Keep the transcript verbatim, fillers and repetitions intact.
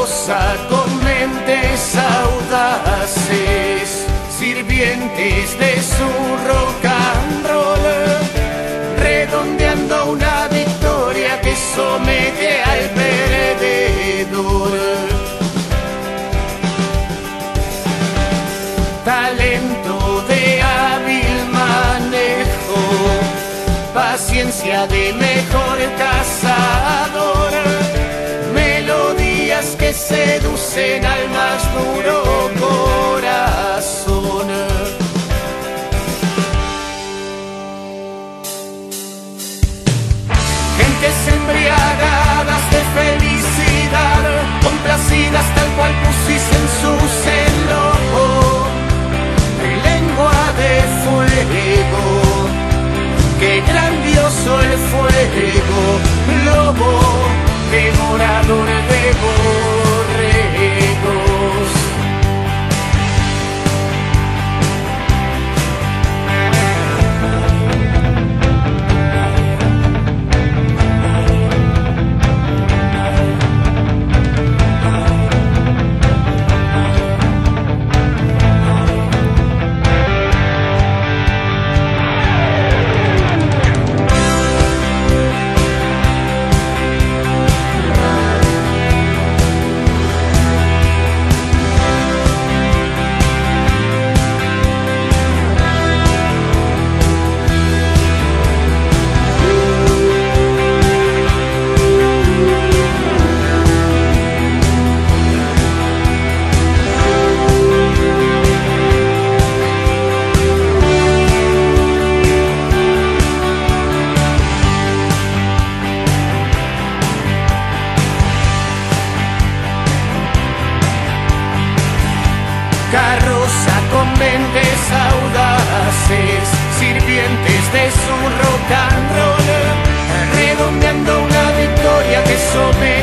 carroza con mentes audaces, sirvientes de su rock and roll, redondeando una victoria que somete al perdedor. Talento de hábil manejo, paciencia de mejor cazador, melodías que seducen al más duro corazón. Gentes embriagadas de felicidad, complacidas tal cual pusiste en su celo, lengua de fuego, qué grandioso el fuego, lobo devorador de borregos. Carroza con mentes audaces, sirvientes de su rock and roll, redondeando una victoria que somete